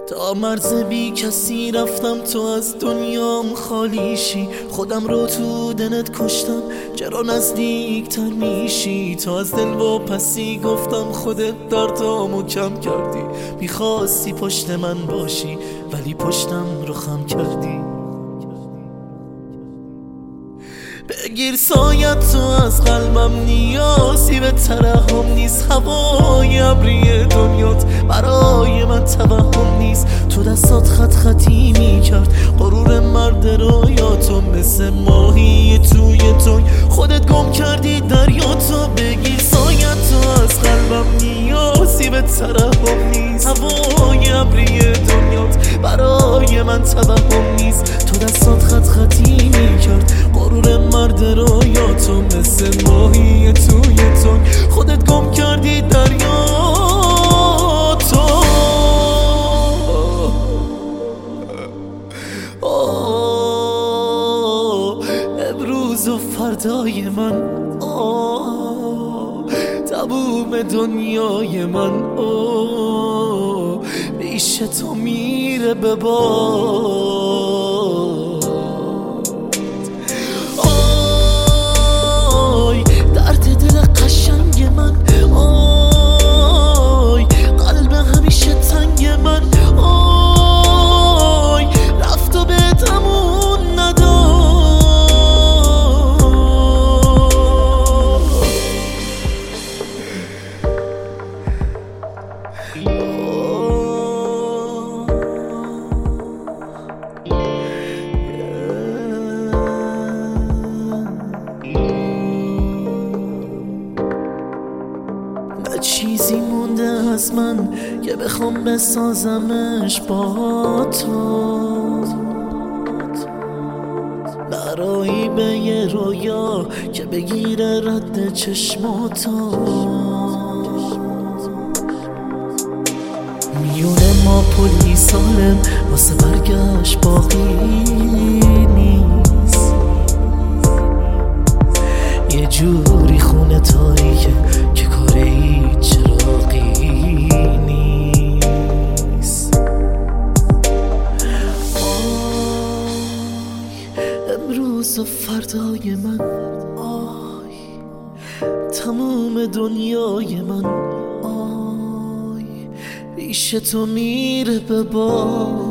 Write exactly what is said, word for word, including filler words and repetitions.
تا مرز بی کسی رفتم تو از دنیام خالیشی، خودم رو تو دلت کشتم چرا نزدیک تر میشی. تا از دل و پسی گفتم خودت دردامو کم کردی، میخواستی پشت من باشی ولی پشتم رو خم کردی. بگیر سایت تو از قلبم، نیازی به ترحم نیست. هوای ابری دنیات برای من توهم نیست. تو دستات خط خطی میکرد غرور مرد رویاتو، مثل ماهی توی توی خودت گم کردی دریاتو. بگیر سایت تو از قلبم، نیازی به ترحم نیست. هوای ابری دنیات برای من توهم نیست. تو دستات خط خطی میکرد غرور مرد رویاتو، مثل ماهی توی تو خودت گم کردی دریاتو. امروز و فردای من، تموم دنیای من پیش تو میره به باد. آی درد دل قشنگ من، آی قلب همیشه تنگ من، آی رفت و به تمون نداد. چیزی مونده از من که بخوام بسازمش با تو، برایی به یه رویا که بگیره رد چشماتو. میونه ما پلی سالم واسه برگشت باقی نیست. یه جوری خونه تاریکه که کاره هیچ چراغی نیست. آی امروز و فردای من، آی تموم دنیای من، آی پیش تو میره به باد.